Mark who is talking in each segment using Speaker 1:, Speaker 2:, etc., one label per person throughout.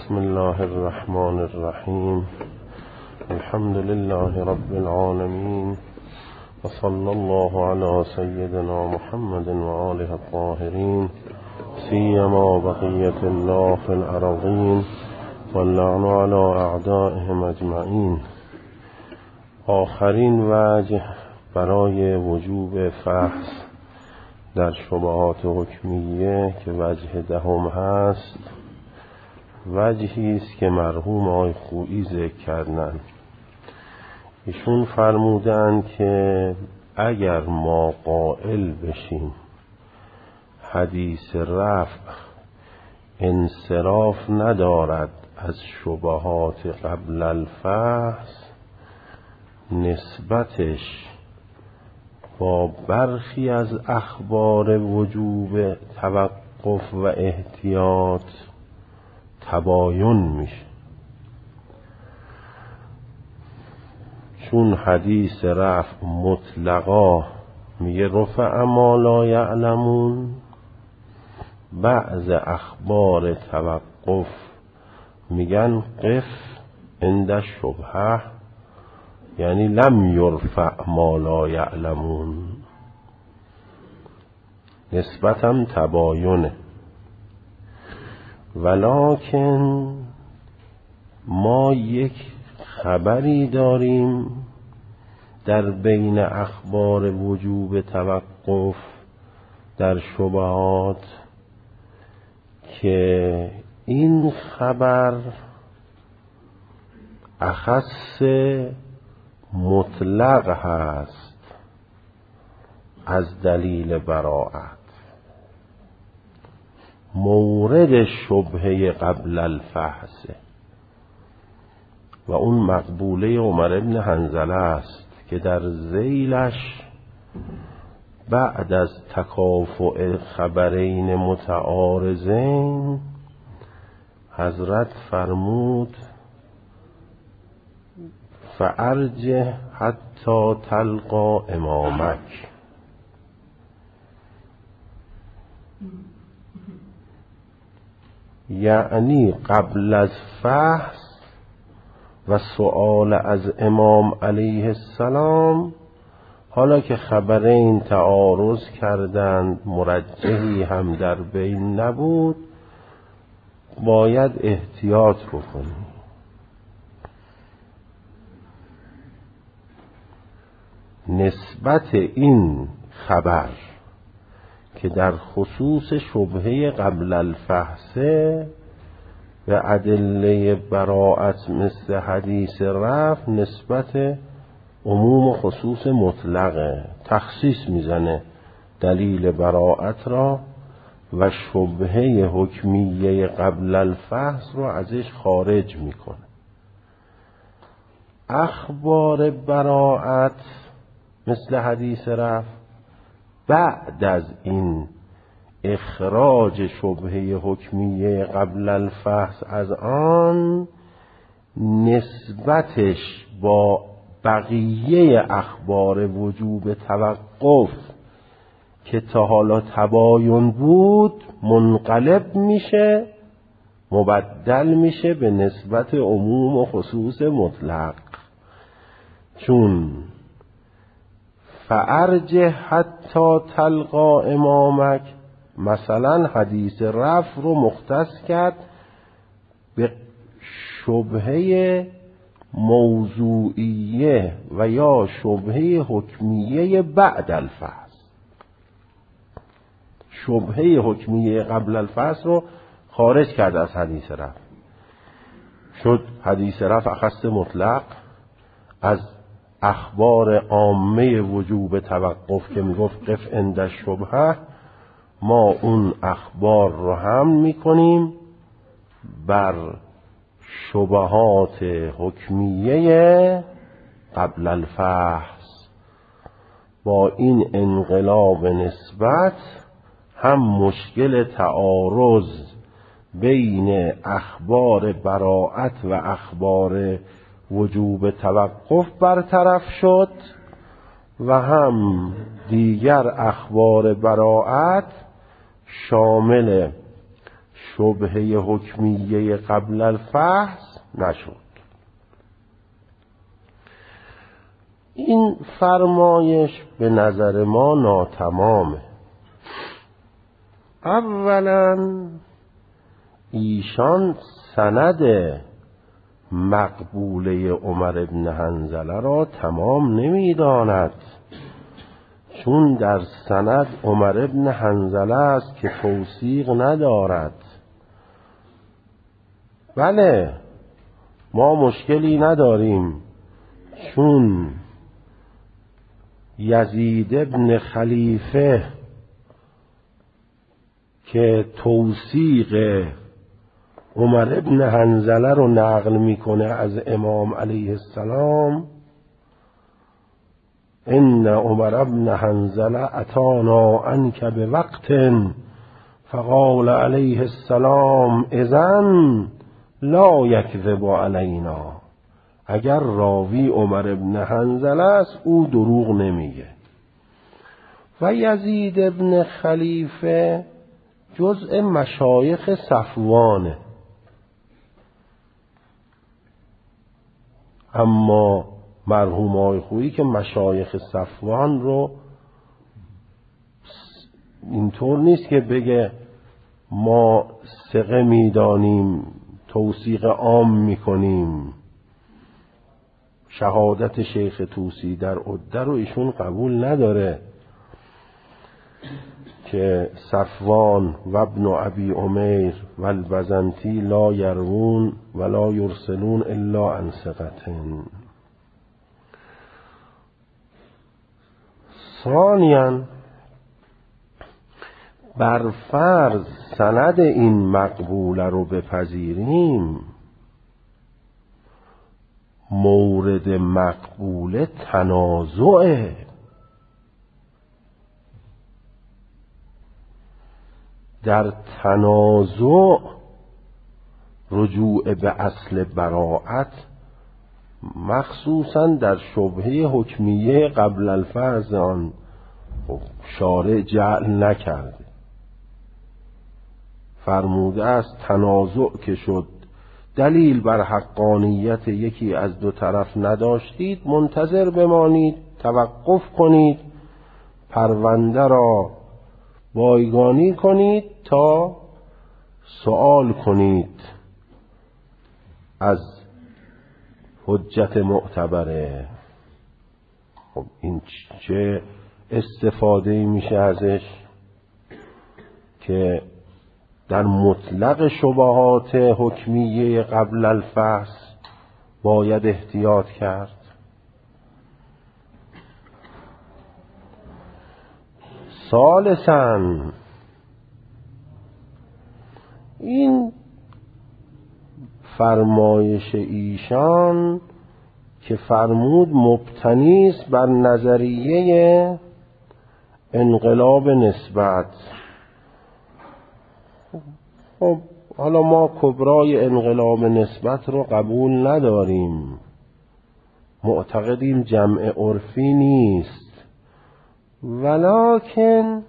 Speaker 1: بسم الله الرحمن الرحیم. الحمد لله رب العالمین و صلی الله علی سیدنا محمد و آله الطاهرین سیما بقیة الله فی الارضین واللعن علی اعدائهم اجمعین. آخرین وجه برای وجوب فحص در شبهات حکمیه که وجه دهم هست، وجهی است که مرحوم آقای خویی ذکر کردند. ایشون فرمودند که اگر ما قائل بشیم حدیث رفع انصراف ندارد از شبهات قبل الفحص، نسبتش با برخی از اخبار وجوب توقف و احتیاط تباین میشه. چون حدیث رفع مطلقا میگه رفع ما لا یعلمون، بعض اخبار توقف میگن قف عند شبهه، یعنی لم یرفع ما لا یعلمون، نسبتم تباینه. ولکن ما یک خبری داریم در بین اخبار وجوب توقف در شبهات که این خبر اخص مطلق هست از دلیل براءت، مورد شبهه قبل الفحص، و اون مقبوله عمر ابن حنظله است که در ذیلش بعد از تکافؤ خبرین متعارضین حضرت فرمود فارجه حتی تلقا امامک، یعنی قبل از فحص و سؤال از امام علیه السلام، حالا که خبرین تعارض کردند مرجحی هم در بین نبود، باید احتیاط بکنیم. نسبت این خبر که در خصوص شبهه قبل الفحصه و ادله براءت مثل حدیث رفع نسبت عموم و خصوص مطلقه، تخصیص میزنه دلیل براءت را و شبهه حکمیه قبل الفحص رو ازش خارج میکنه. اخبار براءت مثل حدیث رفع بعد از این اخراج شبهه حکمیه قبل الفحص از آن، نسبتش با بقیه اخبار وجوب توقف که تا حالا تباین بود منقلب میشه، مبدل میشه به نسبت عموم و خصوص مطلق. چون فارجه حتی تلقا امامک مثلا حدیث رفع رو مختص کرد به شبهه موضوعیه و یا شبهه حکمیه بعد الفحص. شبهه حکمیه قبل الفحص رو خارج کرد از حدیث رفع، شد حدیث رفع اخص مطلق از اخبار عامه وجوب توقف که میگفت قف عند شبهه، ما اون اخبار رو هم میکنیم بر شبهات حکمیه قبل الفحص. با این انقلاب نسبت هم مشکل تعارض بین اخبار براءت و اخبار وجوب توقف برطرف شد و هم دیگر اخبار براءت شامل شبهه حکمیه قبل الفحص نشد. این فرمایش به نظر ما ناتمامه. اولا ایشان سند مقبوله عمر بن حنظله را تمام نمی‌داند، چون در سند عمر بن حنظله است که توثیق ندارد. بله ما مشکلی نداریم، چون یزید ابن خلیفه که توثیق عمر ابن حنظله رو نقل میکنه از امام علیه السلام، ان عمر ابن حنظله اتانا عنک بوقت فقال علیه السلام اذن لا یکذب علینا. اگر راوی عمر ابن حنظله است او دروغ نمیگه. و یزید ابن خلیفه جزء مشایخ صفوانه، اما مرحوم آقای خویی که مشایخ صفوان رو اینطور نیست که بگه ما ثقه میدانیم توثیق عام میکنیم. شهادت شیخ طوسی در عده رو ایشون قبول نداره که صفوان و ابن ابی امیر و البزنتی لا یروون ولا یرسلون الا عن ثقة. ثانیاً بر فرض سند این مقبوله رو بپذیریم، مورد مقبوله تنازعه. در تنازع رجوع به اصل براءت، مخصوصا در شبهه حکمیه قبل الفرض آن شارع جعل نکرده. فرموده است تنازع که شد دلیل بر حقانیت یکی از دو طرف نداشتید، منتظر بمانید، توقف کنید، پرونده را بایگانی کنید تا سوال کنید از حجت معتبره. خب این چه استفاده میشه ازش که در مطلق شبهات حکمیه قبل الفحص باید احتیاط کرد. ثالثاً این فرمایش ایشان که فرمود مبتنی است بر نظریه انقلاب نسبت. خب حالا ما کبرای انقلاب نسبت رو قبول نداریم، معتقدیم جمع عرفی نیست، ولکن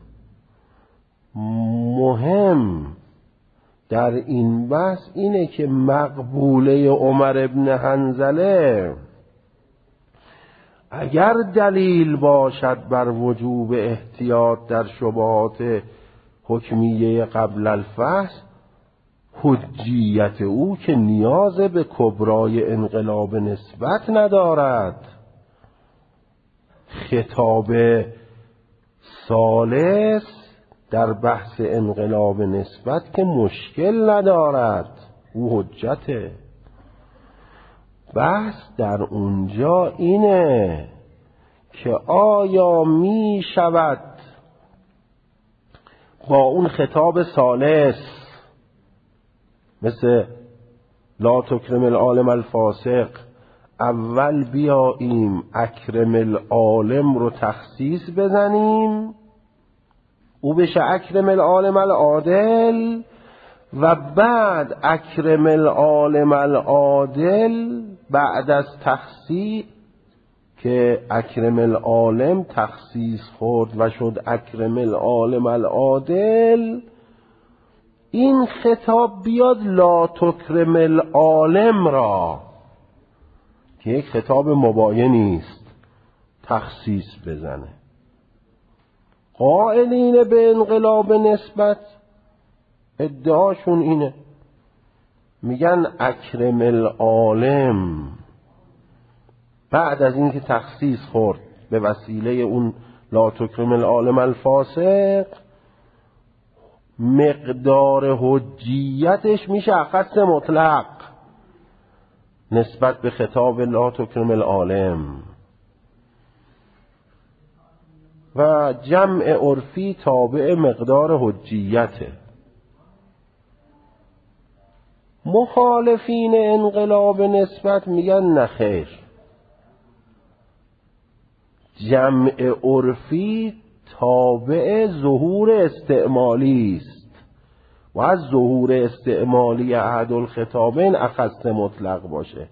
Speaker 1: مهم در این بحث اینه که مقبوله عمر ابن حنظله اگر دلیل باشد بر وجوب احتیاط در شبهات حکمیه قبل الفحص، حجیت او که نیاز به کبرای انقلاب نسبت ندارد. خطاب ثالث در بحث انقلاب نسبت که مشکل ندارد، او حجته. بحث در اونجا اینه که آیا می شود با اون خطاب ثالث مثل لا تکرم العالم الفاسق اول بیاییم اکرم العالم رو تخصیص بزنیم، او بشه اکرم العالم العادل، و بعد اکرم العالم العادل بعد از تخصیص که اکرم العالم تخصیص خورد و شد اکرم العالم العادل، این خطاب بیاد لا تکرم العالم را که یک خطاب مباینی است تخصیص بزنه. قائلین به انقلاب نسبت ادعاشون اینه، میگن اکرم العالم بعد از اینکه تخصیص خورد به وسیله اون لا تکرم العالم الفاسق، مقدار حجیتش میشه اخص مطلق نسبت به خطاب لا تکرم العالم و جمع عرفی تابع مقدار حجیته. مخالفین انقلاب نسبت میگن نخیر، جمع عرفی تابع ظهور استعمالی است و از ظهور استعمالی احد الخطابین اخص مطلق باشه.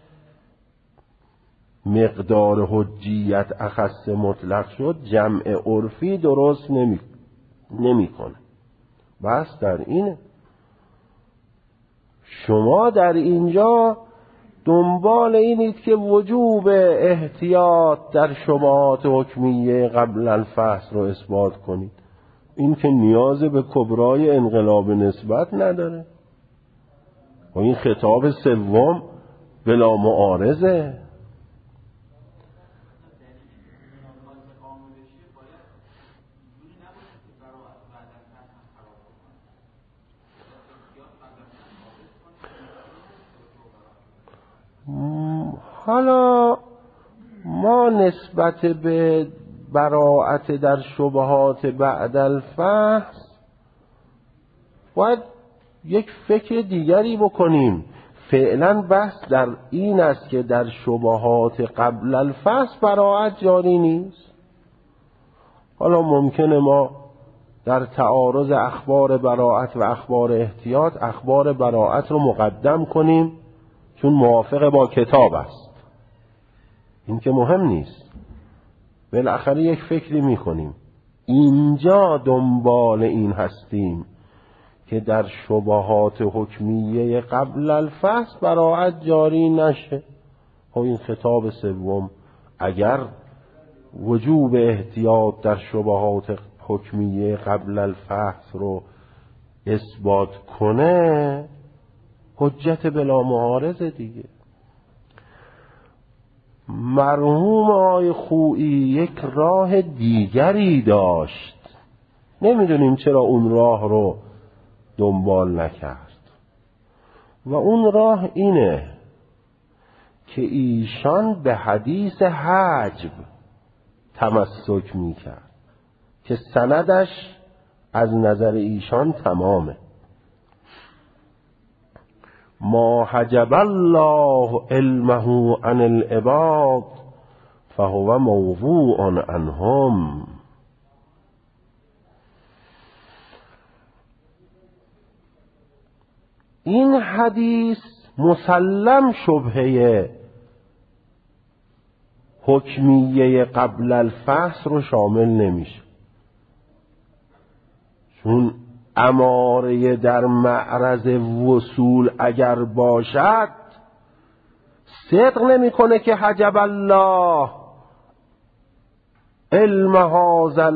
Speaker 1: مقدار حجیت اخص مطلق شد، جمع عرفی درست نمیکنه. بس در اینه شما در اینجا دنبال اینید که وجوب احتیاط در شبهات حکمیه قبل الفحص رو اثبات کنید. این که نیاز به کبرای انقلاب نسبت نداره و این خطاب سوم بلا معارضه. حالا ما نسبت به براءت در شبهات بعد الفحص باید یک فکر دیگری بکنیم. فعلا بحث در این است که در شبهات قبل الفحص براءت جاری نیست. حالا ممکنه ما در تعارض اخبار براءت و اخبار احتیاط اخبار براءت رو مقدم کنیم چون موافق با کتاب است. این که مهم نیست، بالاخره یک فکری میکنیم. اینجا دنبال این هستیم که در شبهات حکمیه قبل الفحص براءت جاری نشه. و این خطاب سوم اگر وجوب احتیاط در شبهات حکمیه قبل الفحص رو اثبات کنه حجت بلا معارض دیگه. مرحوم آقای خویی یک راه دیگری داشت، نمیدونیم چرا اون راه رو دنبال نکرد و اون راه اینه که ایشان به حدیث حجب تمسک میکرد که سندش از نظر ایشان تمامه. ما حجب الله علمه عن العباد فهو موضوع عنهم. این حدیث مسلم شبهه حکمیه قبل الفحص رو شامل نمیشه، چون اماره در معرض وصول اگر باشد صدق نمیکنه که حجب الله علم هذا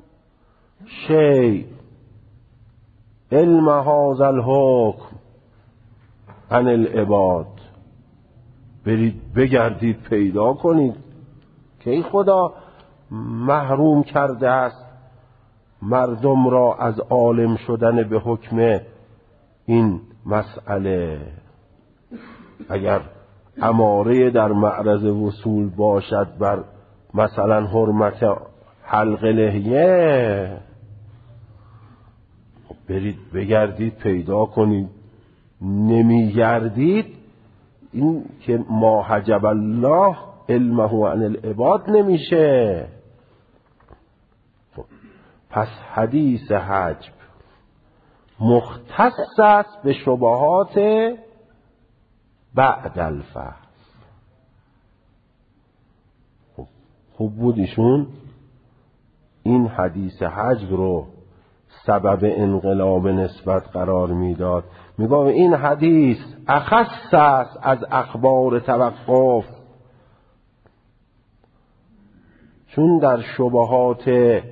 Speaker 1: الشیء علم هذا الحکم عن العباد. برید بگردید پیدا کنید که این خدا محروم کرده است مردم را از عالم شدن به حکم این مسئله. اگر اماره در معرض وصول باشد بر مثلا حرمت حلق لحیه، برید بگردید پیدا کنید. نمیگردید این که ما حجب الله علمه عن العباد نمیشه. پس حدیث حجب مختص است به شبهات بعد الفحص. خوب بود ایشون این حدیث حجب رو سبب انقلاب نسبت قرار میداد. میگه این حدیث اخص است از اخبار توقف، چون در شبهات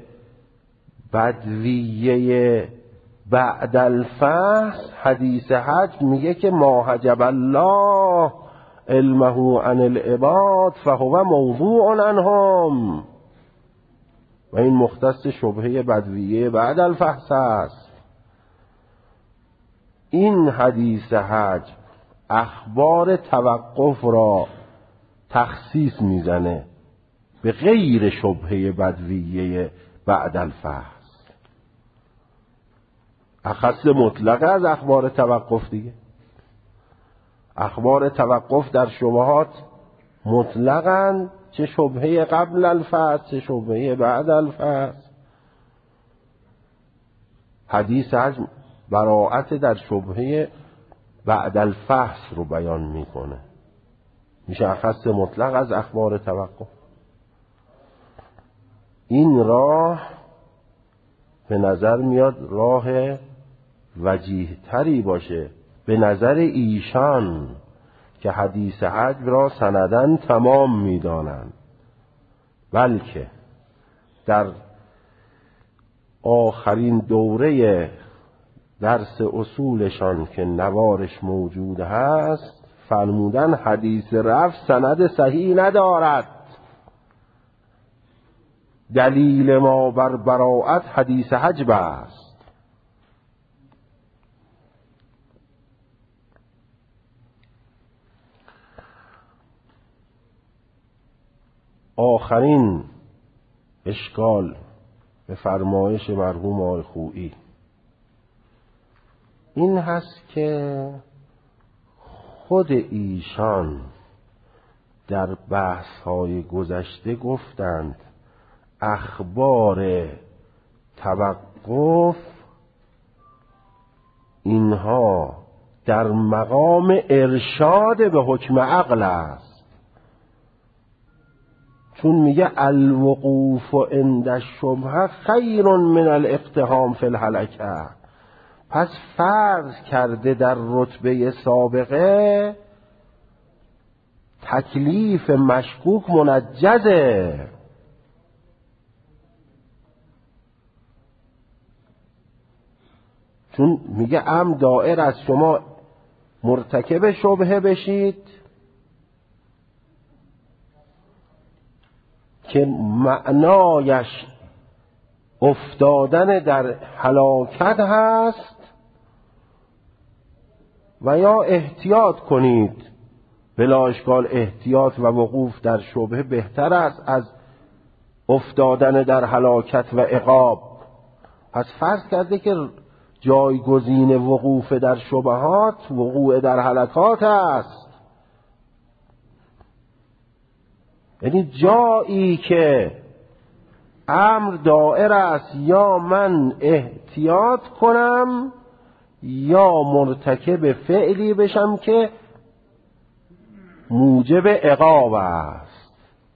Speaker 1: بدویه بعد الفحص حدیث حج میگه که ما حجب الله علمه عن العباد فهو موضوع عنهم، و این مختص شبهه بدویه بعد الفحص است. این حدیث حج اخبار توقف را تخصیص میزنه به غیر شبهه بدویه بعد الفحص. اخص مطلق از اخبار توقف دیگه. اخبار توقف در شبهات مطلقاً، چه شبهه قبل الفحص چه شبهه بعد الفحص. حدیث حج براءت در شبهه بعد الفحص رو بیان میکنه، میشه اخص مطلق از اخبار توقف. این راه به نظر میاد راه وجیه تری باشه به نظر ایشان که حدیث حج را سندن تمام میدانند، بلکه در آخرین دوره درس اصولشان که نوارش موجود هست فرمودن حدیث رفع سند صحیح ندارد. دلیل ما بر براءت حدیث حج است. آخرین اشکال به فرمایش مرحوم آقای خویی این هست که خود ایشان در بحث‌های گذشته گفتند اخبار توقف اینها در مقام ارشاد به حکم عقل است، چون میگه الوقوف عند الشبهه خیر من الاقتحام فی الهلکه. پس فرض کرده در رتبه سابقه تکلیف مشکوک منجزه، چون میگه امر دائر از شما مرتکب شبهه بشید که معنایش افتادن در هلاکت هست، و یا احتیاط کنید. بلا اشکال احتیاط و وقوف در شبهه بهتر است از افتادن در هلاکت و عقاب. پس فرض کرده که جایگزین وقوف در شبهات وقوع در هلاکات است. یعنی جایی که امر دائر است یا من احتیاط کنم یا مرتکب فعلی بشم که موجب عقاب است.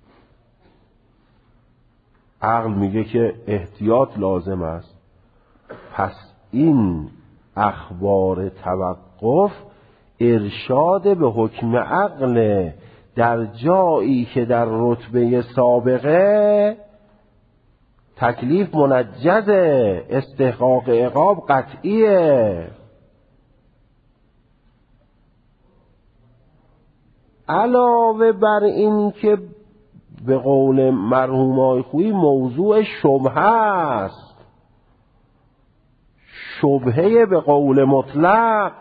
Speaker 1: عقل میگه که احتیاط لازم است. پس این اخبار توقف ارشاد به حکم عقل در جایی که در رتبه سابقه تکلیف منجزه، استحقاق عقاب قطعیه. علاوه بر این که به قول مرحوم آقای خویی موضوع شبهه است، شبهه به قول مطلق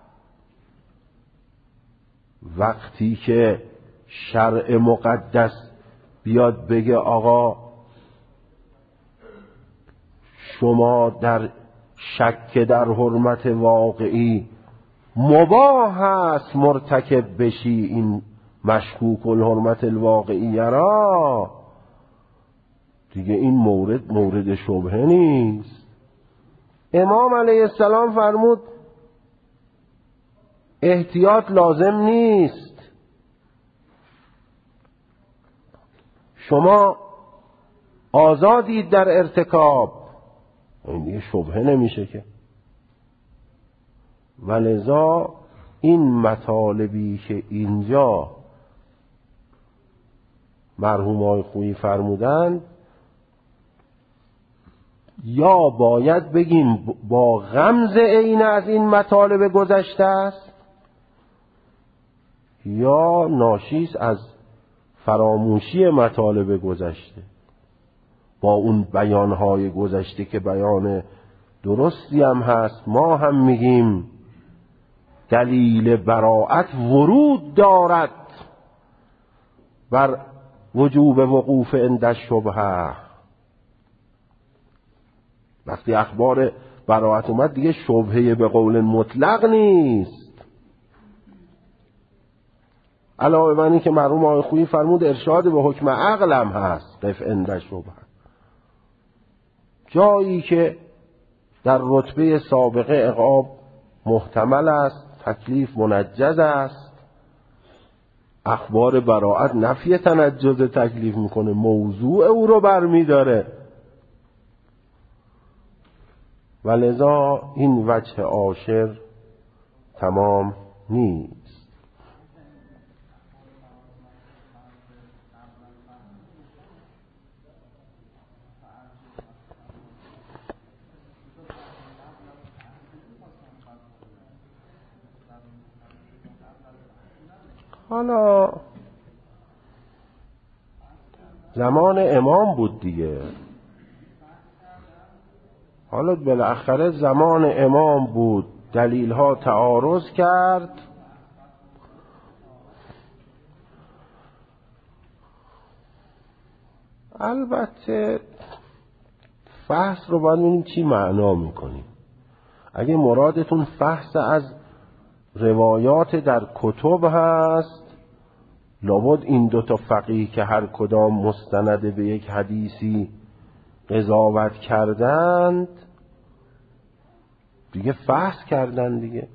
Speaker 1: وقتی که شرع مقدس بیاد بگه آقا شما در شک در حرمت واقعی مباح است مرتکب بشی این مشکوک الحرمت الواقعی را، دیگه این مورد شبهه نیست. امام علیه السلام فرمود احتیاط لازم نیست، شما آزادید در ارتکاب این دیگه شبهه نمیشه که. ولذا این مطالبی که اینجا مرحوم آقای خویی فرمودن یا باید بگیم با غمز عین از این مطالب گذشته است یا ناشیست از فراموشی مطالب گذشته، با اون بیانهای گذشته که بیان درستی هم هست. ما هم میگیم دلیل براءت ورود دارد بر وجوب وقوف عند الشبهه. وقتی اخبار براءت اومد دیگه شبهه به قول مطلق نیست. علاوه بر این که مرحوم آقای خویی فرمود ارشاد به حکم عقل هم هست قف عند الشبهه، جایی که در رتبه سابقه عقاب محتمل است، تکلیف منجز است، اخبار براءت نفی تنجز تکلیف میکنه، موضوع او رو برمیداره. ولذا این وجه عاشر تمام نیست. حالا زمان امام بود دیگه، حالا بالاخره زمان امام بود، دلیل ها تعارض کرد، البته فحص رو باید ببینیم چی معنا میکنیم. اگه مرادتون فحص از روایات در کتب هست، لابد این دو تا فقیه که هر کدام مستند به یک حدیثی قضاوت کردند دیگه فحص کردند دیگه.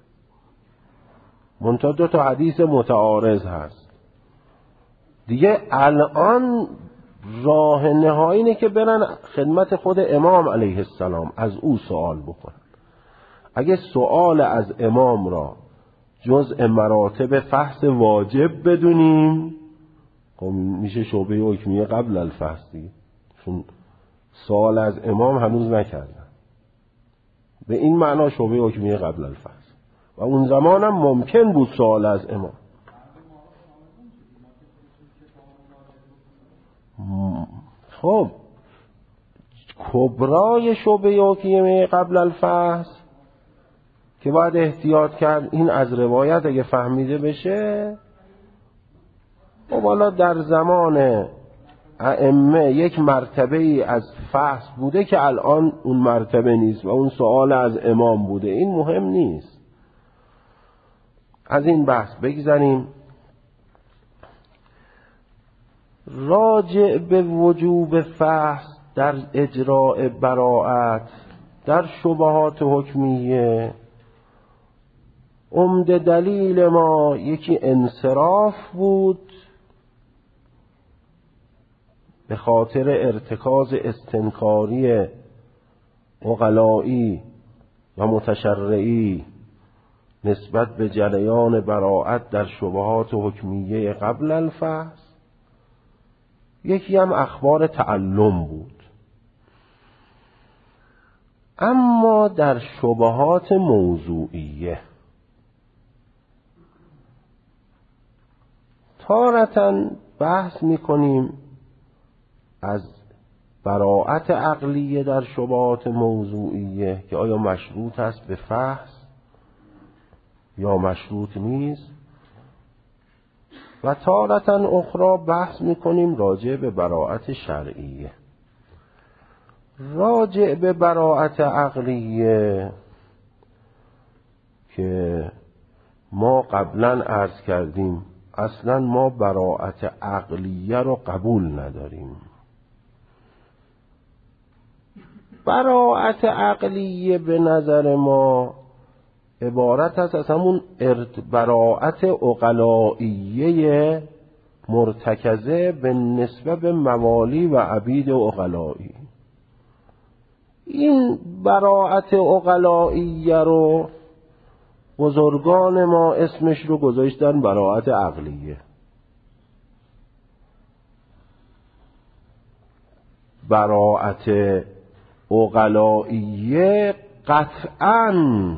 Speaker 1: منتها دو تا حدیث متعارض هست دیگه. الان راه نهایی اینه که برن خدمت خود امام علیه السلام از او سوال بکنن. اگه سوال از امام را جزء مراتب فحص واجب بدونیم، خب میشه شعبه حکمیه قبل الفحص دیگه، چون سوال از امام هنوز نکردن. به این معنا شعبه حکمیه قبل الفحص. و اون زمان هم ممکن بود سوال از امام. خب کبرای شعبه حکمیه قبل الفحص که باید احتیاط کرد این از روایت اگه فهمیده بشه، خب حالا در زمان ائمه یک مرتبه ای از فحص بوده که الان اون مرتبه نیست و اون سوال از امام بوده، این مهم نیست. از این بحث بگذاریم. راجع به وجوب فحص در اجراء براءت در شبهات حکمیه، عمده دلیل ما یکی انصراف بود به خاطر ارتکاز استنکاری عقلایی و متشرعی نسبت به جریان براءت در شبهات حکمیه قبل الفحص. یکی هم اخبار تعلم بود. اما در شبهات موضوعیه تارةً بحث میکنیم از براءت عقلیه در شبهات موضوعیه که آیا مشروط است به فحص یا مشروط نیست، و تارةً اخرى بحث میکنیم راجع به براءت شرعیه. راجع به براءت عقلیه که ما قبلا عرض کردیم اصلا ما براءت عقلیه رو قبول نداریم. براءت عقلیه به نظر ما عبارت است از همون براءت عقلائیه مرتکزه به نسبت به موالی و عبید عقلائی. این براءت عقلائیه رو بزرگان ما اسمش رو گذاشتن براءت عقلیه. براءت عقلائیه قطعاً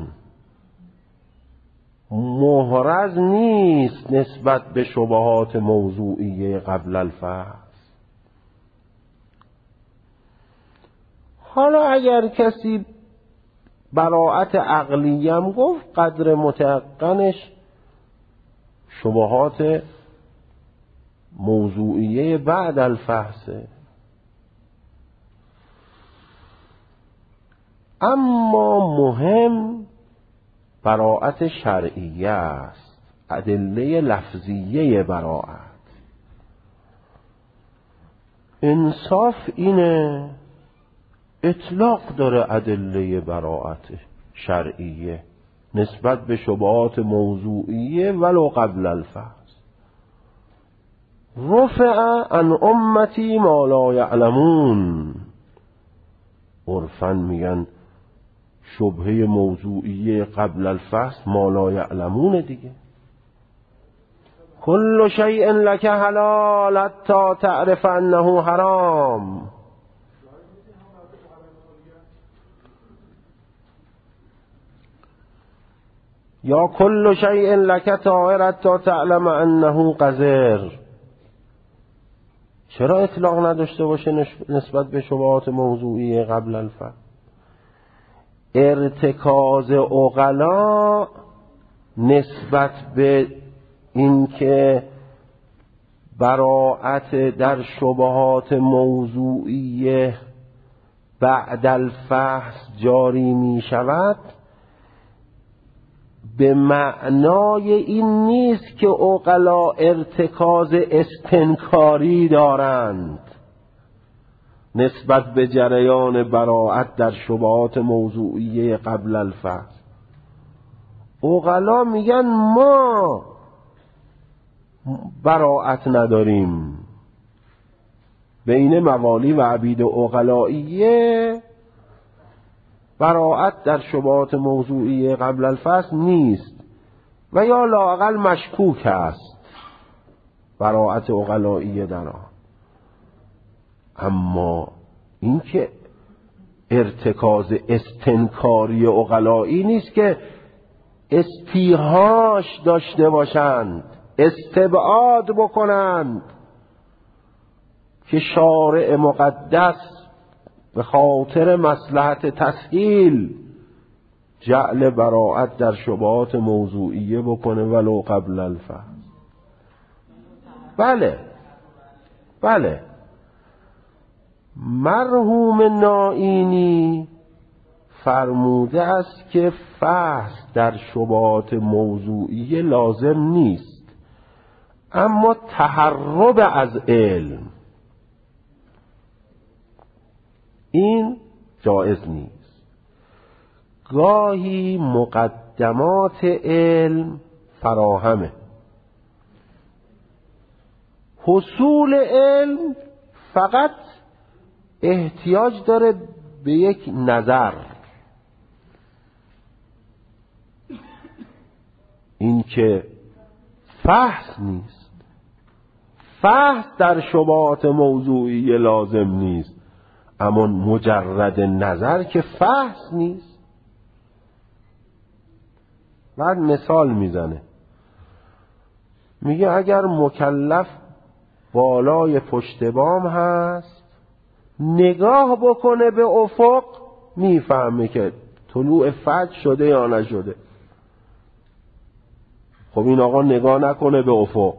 Speaker 1: محرز نیست نسبت به شبهات موضوعیه قبل الفحص. حالا اگر کسی براءت عقلیه هم گفت، قدر متقنش شبهات موضوعیه بعد الفحصه. اما مهم براءت شرعیه است، ادله لفظیه براءت. انصاف اینه اطلاق داره ادله براءت شرعیه نسبت به شبهات موضوعیه ولو قبل الفحص. رفع عن امتی ما لا یعلمون. عرفاً میگن شبهه موضوعیه قبل الفحص ما لا یعلمون دیگه. کل شیء لک حلال حتی تعرف انه حرام. یا کل شیء لک طاهر حتی تعلم انه قذر. چرا اطلاق نداشته باشه نسبت به شبهات موضوعیه قبل الفحص؟ ارتکاز عقلا نسبت به اینکه براءت در شبهات موضوعیه بعد الفحص جاری می شود به معنای این نیست که عقلا ارتکاز استنکاری دارند نسبت به جریان براءت در شبهات موضوعیه قبل الفحص. عقلا میگن ما براءت نداریم. بین موالی و عبید عقلائیه براءت در شبهات موضوعیه قبل الفحص نیست و یا لااقل مشکوک است براءت عقلائیه در آن. اما این که ارتکاز استنکاری عقلایی نیست که استیحاش داشته باشند، استبعاد بکنند که شارع مقدس به خاطر مصلحت تسهیل جعل براءت در موضوعیه بکنه ولو قبل الفحص. بله مرحوم نائینی فرموده است که فحص در شبهات موضوعیه لازم نیست، اما تهرب از علم این جایز نیست. گاهی مقدمات علم فراهمه، حصول علم فقط احتیاج داره به یک نظر. این که فحص نیست، فحص در شبهات موضوعی لازم نیست، اما مجرد نظر که فحص نیست. بعد مثال میزنه، میگه اگر مکلف بالای پشت بام هست نگاه بکنه به افق میفهمه که طلوع فجر شده یا نشده. خب این آقا نگاه نکنه به افق،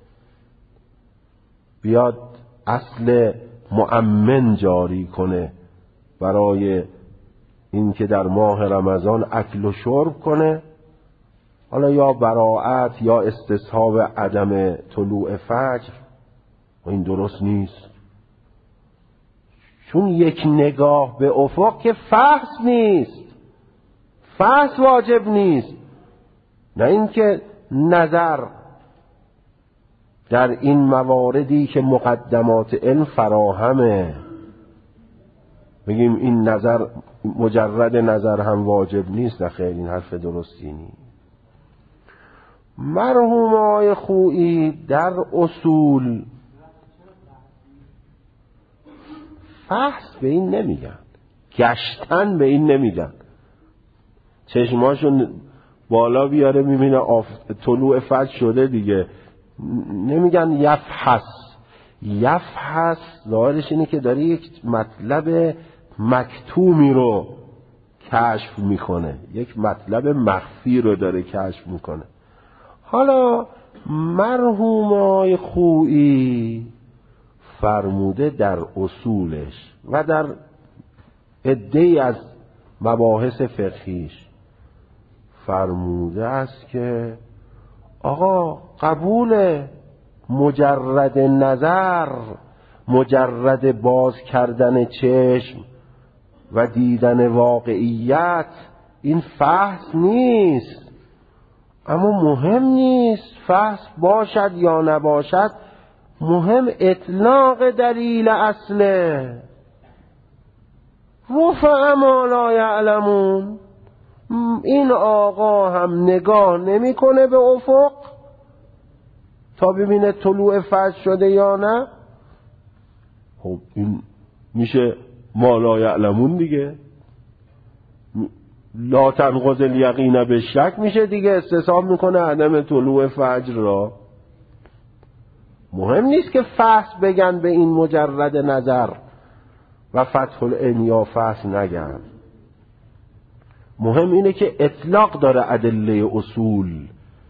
Speaker 1: بیاد اصل مؤمن جاری کنه برای این که در ماه رمضان اکل و شرب کنه، حالا یا براءت یا استصحاب عدم طلوع فجر، این درست نیست. چون یک نگاه به افق که فحص نیست، فحص واجب نیست، نه اینکه نظر در این مواردی که مقدمات علم فراهمه. بگیم این نظر مجرد نظر هم واجب نیست. نه خیر، این حرف درستی نیست. مرحوم آقای خویی در اصول فحص به این نمیگن، گشتن به این نمیگن. چشماشون بالا بیاره میبینه طلوع فجر شده دیگه، نمیگن یفحص. یفحص ظاهرش اینه که داره یک مطلب مکتومی رو کشف میکنه، یک مطلب مخفی رو داره کشف میکنه. حالا مرحوم آقای خویی فرموده در اصولش و در عده‌ای از مباحث فقهیش فرموده است که آقا قبول مجرد نظر، مجرد باز کردن چشم و دیدن واقعیت، این فحص نیست. اما مهم نیست فحص باشد یا نباشد، مهم اطلاق دلیل اصله. رفع ما لا یعلمون. این آقا هم نگاه نمیکنه به افق تا ببینه طلوع فجر شده یا نه. خب این میشه ما لا یعلمون دیگه، لا تنقض الیقین به شک میشه دیگه، استصحاب میکنه عدم طلوع فجر را. مهم نیست که فحص بگن به این مجرد نظر و فتح العین یا فحص نگن. مهم اینه که اطلاق داره ادله اصول،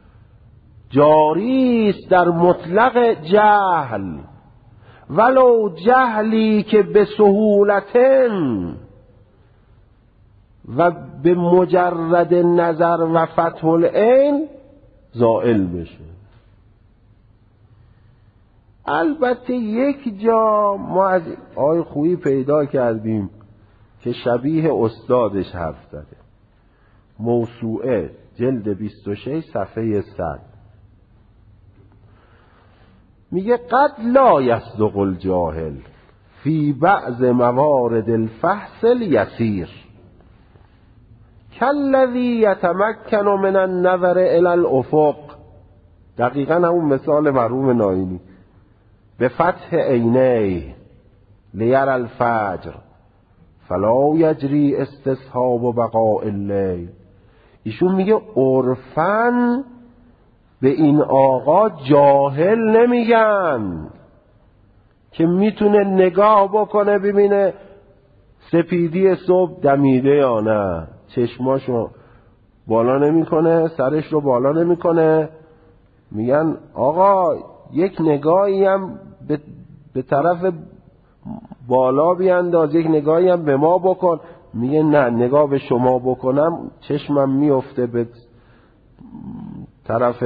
Speaker 1: جاری است در مطلق جهل، ولو جهلی که به سهولتن و به مجرد نظر و فتح العین زائل بشه. البته یک جا ما از آقای خویی پیدا کردیم که شبیه استادش حرف زده. موسوعه جلد 26 صفحه 100 میگه قد لا یصدق الجاهل فی بعض موارد الفحص الیسیر کالذی یتمکن من النظر الی الافق. دقیقا همون مثال مرحوم ناینی. به فتح عینیه لیر الفجر فلا یجری استصحاب بقاء اللیل. ایشون میگه عرفاً به این آقا جاهل نمیگن که میتونه نگاه بکنه ببینه سپیدی صبح دمیده یا نه. چشماشو بالا نمیکنه، سرش رو بالا نمیکنه. میگن آقا یک نگاهی هم به طرف بالا بیانداز، یک نگاهی هم به ما بکن. میگه نه، نگاه به شما بکنم چشمم میفته به طرف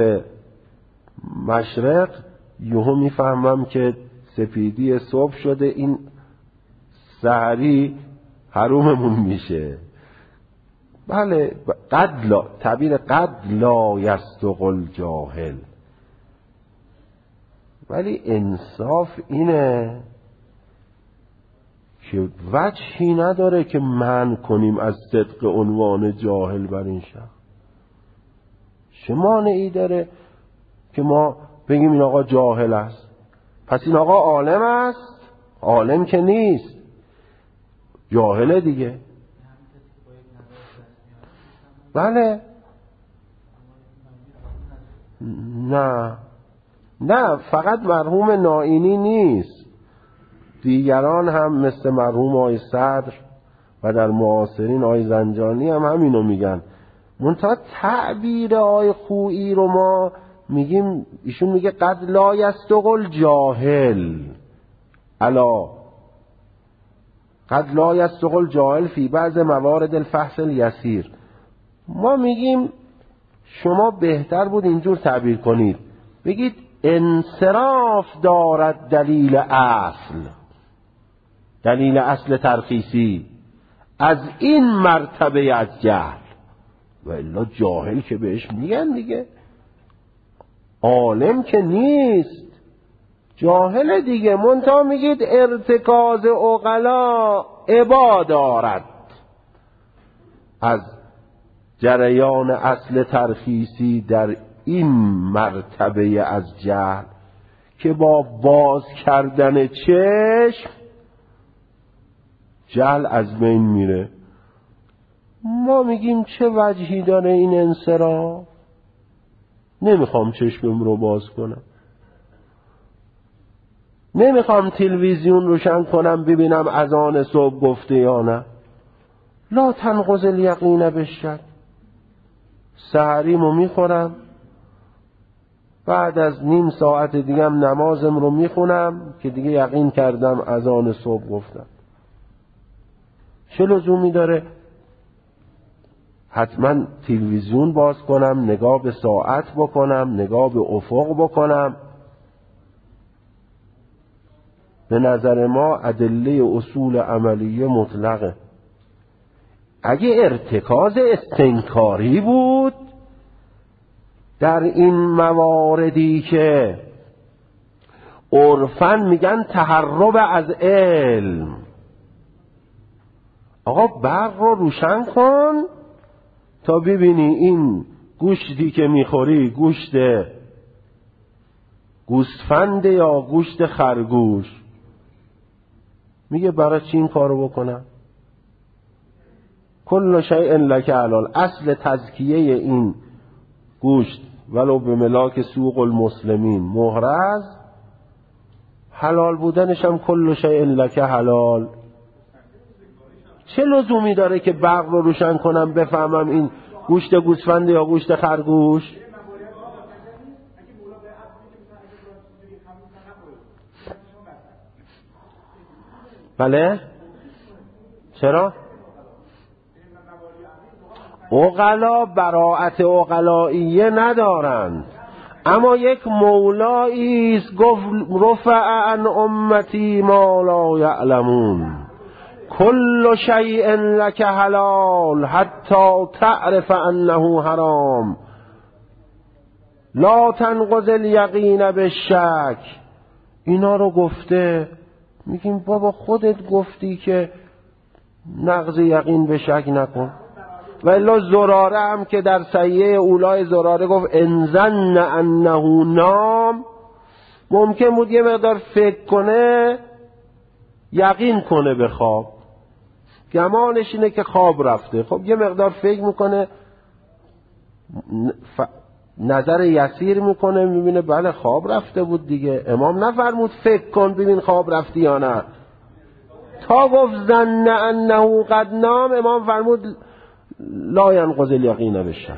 Speaker 1: مشرق، یهو میفهمم که سپیدی صبح شده، این سحری حروممون میشه. بله، تعبیر قد لا یصدق الجاهل. ولی انصاف اینه که وجهی نداره که منع کنیم از صدق عنوان جاهل بر این شخص. چه مانعی داره که ما بگیم این آقا جاهل است؟ پس این آقا عالم است؟ عالم که نیست، جاهله دیگه. بله، نه فقط مرحوم ناینی نیست، دیگران هم مثل مرحوم آقای صدر و در معاصرین آقای زنجانی هم همینو میگن. منتها تعبیر آقای خویی رو ما میگیم، ایشون میگه قد لا یصدق الجاهل الا قد لا یصدق الجاهل فی بعض موارد الفحص الیسیر. ما میگیم شما بهتر بود اینجور تعبیر کنید، بگید انصراف دارد دلیل اصل ترخیصی از این مرتبه از جهل. و الا جاهل که بهش میگن دیگه، عالم که نیست، جاهل دیگه. منتها میگید ارتکاز عقلا ابا دارد از جریان اصل ترخیصی در این مرتبه از جهل که با باز کردن چشم جهل از بین میره. ما میگیم چه وجهی داره این انصراف؟ نمیخوام چشمم رو باز کنم، نمیخوام تلویزیون روشن کنم ببینم اذان صبح گفته یا نه. لا تنقض الیقین بالشک. سحریمو میخورم، بعد از نیم ساعت دیگه هم نمازم رو میخونم که دیگه یقین کردم اذان صبح گفتم. چه لزومی داره حتما تلویزیون باز کنم، نگاه به ساعت بکنم، نگاه به افق بکنم؟ به نظر ما ادله اصول عملیه مطلقه. اگه ارتکاز استنکاری بود در این مواردی که عرفاً میگن تهرب از علم، آقا برق رو روشن کن تا ببینی این گوشتی که میخوری گوشت گوسفند یا گوشت خرگوش. میگه برای چی این کارو بکنم؟ کل شیء لک حلال. اصل تزکیه این گوشت ولو به ملاک سوق المسلمین محرز، حلال بودنش هم کل شیء لک حلال. چه لزومی داره که برق رو روشن کنم بفهمم این گوشت گوسفند یا گوشت خرگوش؟ بله؟ چرا؟ عقلا براءت عقلائیه ندارند، اما یک مولایی است گفت رفع عن امتی ما لا یعلمون کل شیء لک حلال حتی تعرف انه حرام لا تنقض الیقین بالشک. اینا رو گفته. میگیم بابا خودت گفتی که نقض یقین به شک نکن. و الا زراره هم که در صحیحه اولای زراره گفت ان ظن انه نام، ممکن بود یه مقدار فکر کنه یقین کنه به خواب، گمانش اینه که خواب رفته. خب یه مقدار فکر میکنه، نظر یسیر میکنه، میبینه بله خواب رفته بود دیگه. امام نفرمود فکر کن ببین خواب رفتی یا نه. تا گفت ظن انه قد نام، امام فرمود لا ینقض الیقین بالشک.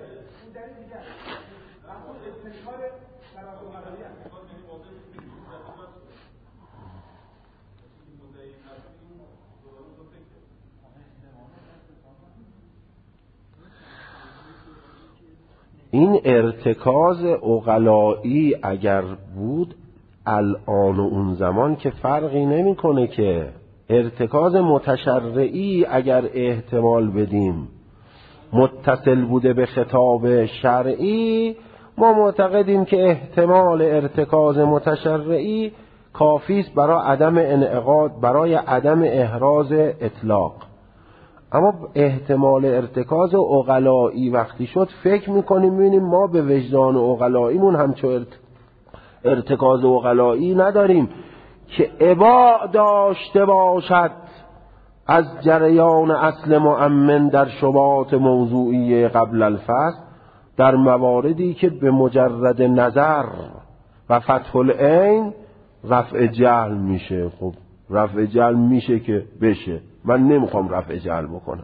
Speaker 1: این ارتکاز عقلایی اگر بود الان و اون زمان که فرقی نمیکنه که. ارتکاز متشرعی اگر احتمال بدیم متصل بوده به خطاب شرعی، ما معتقدیم که احتمال ارتکاز متشرعی کافی است برای عدم انعقاد، برای عدم احراز اطلاق. اما احتمال ارتکاز عقلایی وقتی شد فکر میکنیم میبینیم ما به وجدان عقلاییمون همچون ارتکاز عقلایی نداریم که اباع داشته باشد از جریان اصل مؤمن در شبهات موضوعی قبل الفصل، در مواردی که به مجرد نظر و فتح العین رفع جهل میشه. خب رفع جهل میشه که بشه، من نمیخوام رفع جهل بکنم.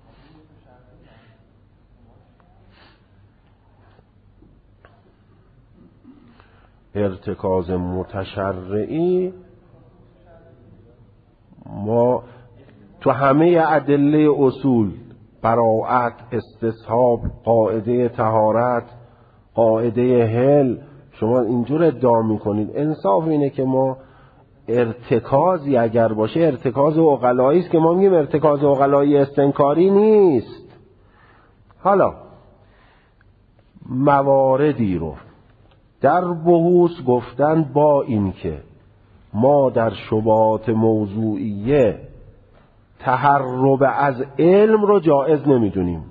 Speaker 1: ارتکاز متشرعی ما تو همه ادله اصول، براءت، استصحاب، قاعده طهارت، قاعده حل، شما اینجور ادعا میکنید. انصاف اینه که ما ارتکازی اگر باشه ارتکاز عقلایی است که ما میگیم ارتکاز عقلایی استنکاری نیست. حالا مواردی رو در بحوث گفتن با این که ما در شبهات موضوعیه تهرب از علم رو جایز نمیدونیم.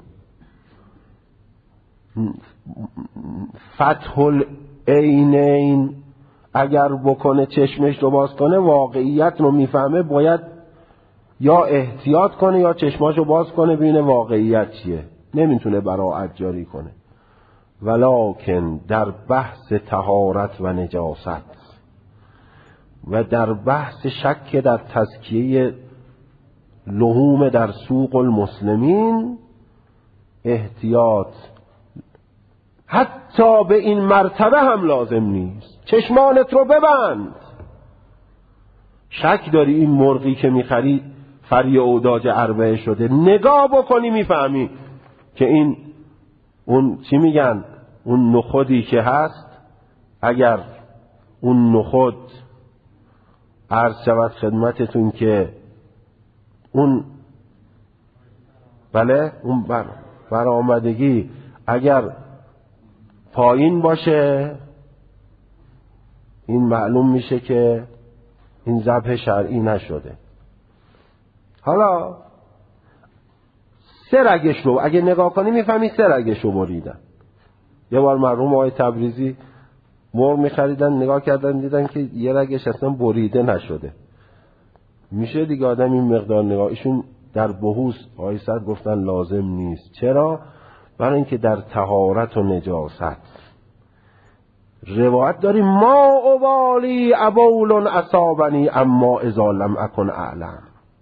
Speaker 1: فتح العینین اگر بکنه، چشمش رو باز کنه، واقعیت رو میفهمه، باید یا احتیاط کنه یا چشماشو باز کنه ببینه واقعیت چیه، نمیتونه براءت جاری کنه. ولکن در بحث طهارت و نجاست و در بحث شک در تزکیه لحوم در سوق المسلمین احتیاط حتی به این مرتبه هم لازم نیست. چشمانت رو ببند. شک داری این مرغی که میخری فری اوداج اربعه شده، نگاه بکنی میفهمی که این اون چی میگن، اون نخودی که هست، اگر اون نخود عرض شود خدمتتون که اون بله اون برآمدگی اگر پایین باشه، این معلوم میشه که این ذبح شرعی نشده. حالا سه رگش رو اگه نگاه کنی میفهمی سه رگش رو بریدن. یه بار مرحوم آقای تبریزی مرغ میخریدن، نگاه کردن دیدن که یه رگش اصلا بریده نشده. میشه دیگه آدم این مقدار نگاه. ایشون در بحوث آقای صد گفتن لازم نیست. چرا؟ برای اینکه در طهارت و نجاست روایت داریم ما ابالی ابول اصابنی اما اذا لم اکن اعلم.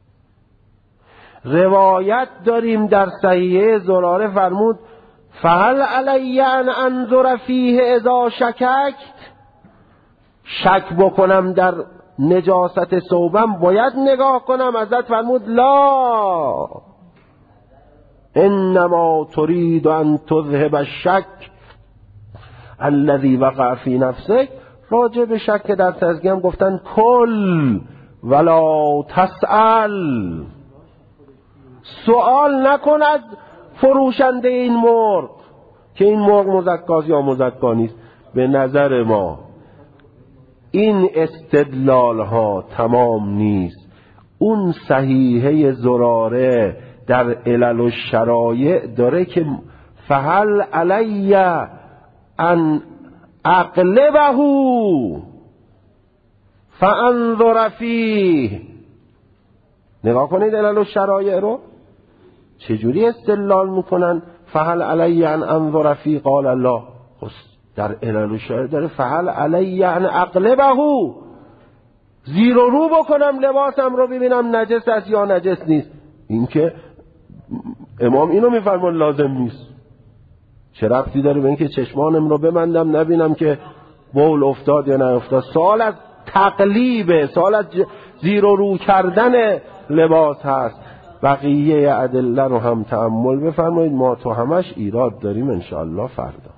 Speaker 1: روایت داریم در صحیحه زراره فرمود فهل علی ان انظر فیه اذا شککت، شک بکنم در نجاست ثوبم باید نگاه کنم؟ حضرت فرمود لا، انما تريد ان تذهب الشک الذي وقع في نفسك. راجع به شک در تزکیه هم گفتن کل ولا تسأل، سوال نکن از فروشنده این مرغ که این مرغ مزکاست یا مزکا نیست. به نظر ما این استدلال ها تمام نیست. اون صحیحه زراره در علل و شرایع داره که فهل علی ان اقلبه فانظر فیه. نگاه کنید علل و شرایع رو چجوری استدلال میکنن. فهل علی ان انظر فیه قال الله، در علل و شرایع داره فهل علی ان اقلبه، زیر و رو بکنم لباسم رو ببینم نجس است یا نجس نیست. این که امام اینو میفرمان لازم نیست. چه ربطی داره به اینکه چشمانم رو ببندم نبینم که بول افتاد یا نه افتاد؟ سوال از تقلیبه، سوال از زیر و رو کردن لباس هست. بقیه ادله رو هم تأمل بفرمایید، ما تو همش ایراد داریم انشاءالله فردا.